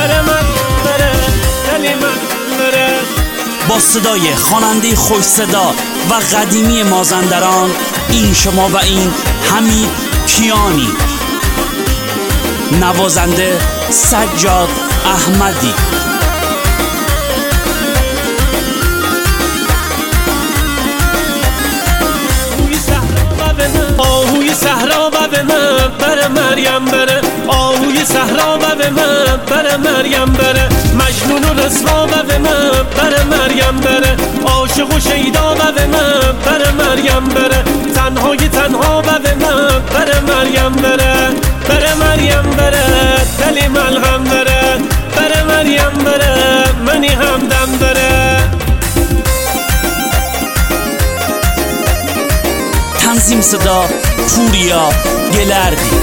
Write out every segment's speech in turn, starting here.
بره من بره دلی من بره. با صدای خواننده خوش صدا و قدیمی مازندران، این شما و این حمید کیانی، نوازنده سجاد احمدی. آهوی صحرا و به من بره مریم بره، آهوی صحرا و به من بره مریم بره، مجنون و رسوا و به من بره مریم بره، عاشق و شیدا و به من بره مریم بره، تنهای تنها و به من بره مریم بره، بره مریم بره دلی ملهم بره، بره مریم بره منی همدم بره. تنظیم صدا پوریا گلردی.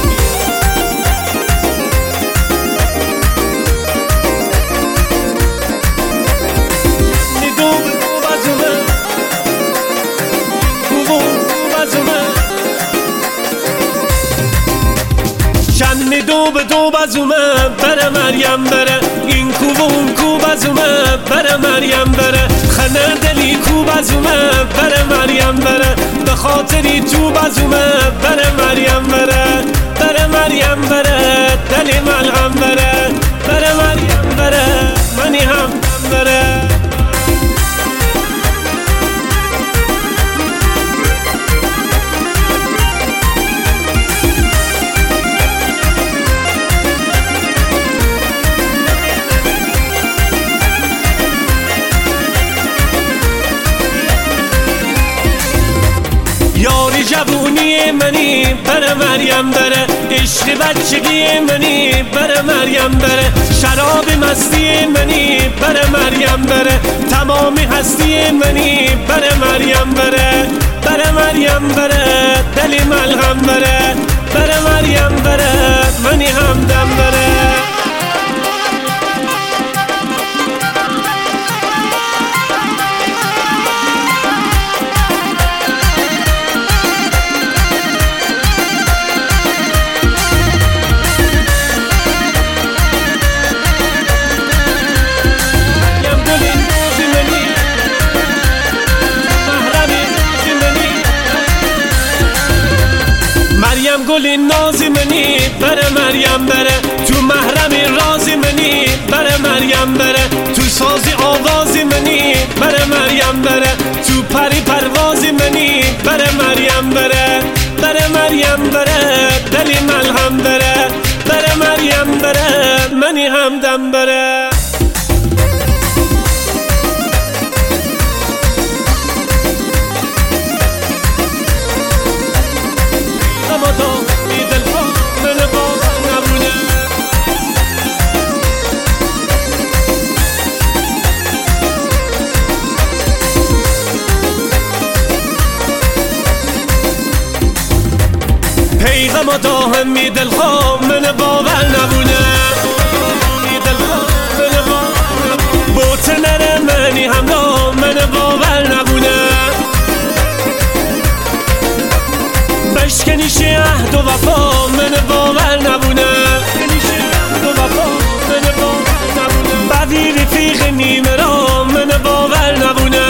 شنی دو به دو بزومه بره مریم بره، این کو و اون کو بزومه بره مریم بره، خنه دلی کو بزومه بره مریم بره، به خاطری تو بزومه بره مریم بره، بره مریم بره دلی ملهم بره، بره مریم بره منی هم بره. یاری جوونی منی بره مریم بره، عشق بچگی منی بره مریم بره، شراب مستی منی بره مریم بره، تمامی هستی منی بره مریم بره، بره مریم بره دلی ملهم بره، بره مریم بره منی همدم بره. مریم گلی نازی منی بره مریم بره، تو محرمی رازی منی بره مریم بره، تو سازی آوازی منی بره مریم بره، تو پری پروازی منی بره مریم بره، بره مریم بره دلی ملهم بره، بره مریم بره منی همدم بره. پیغام داهم می دلخواه من باور نبونه، می دلخواه من باور نبونه، بوت نره منی همراه من باور نبونه، بشکنیش عهد و وفا من باور نبونه، بعدی رفیق نیمه را من باور نبونه.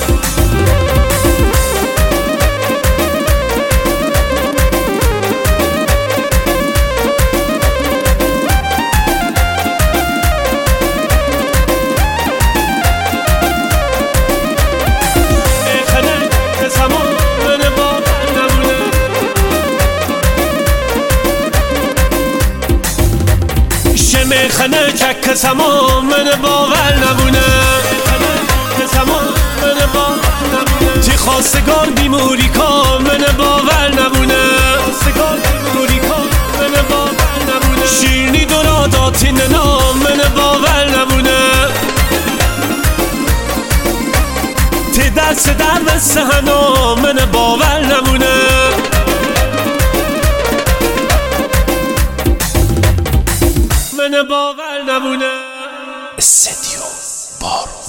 خنه چک سما من باور نبونه، تی خواستگار بیموری کا من باور نبونه، شیرنی دوراداتی ننا من باور نبونه، تی دست در سهنا من باور نبونه. من باور نبونه. استدیو بارو.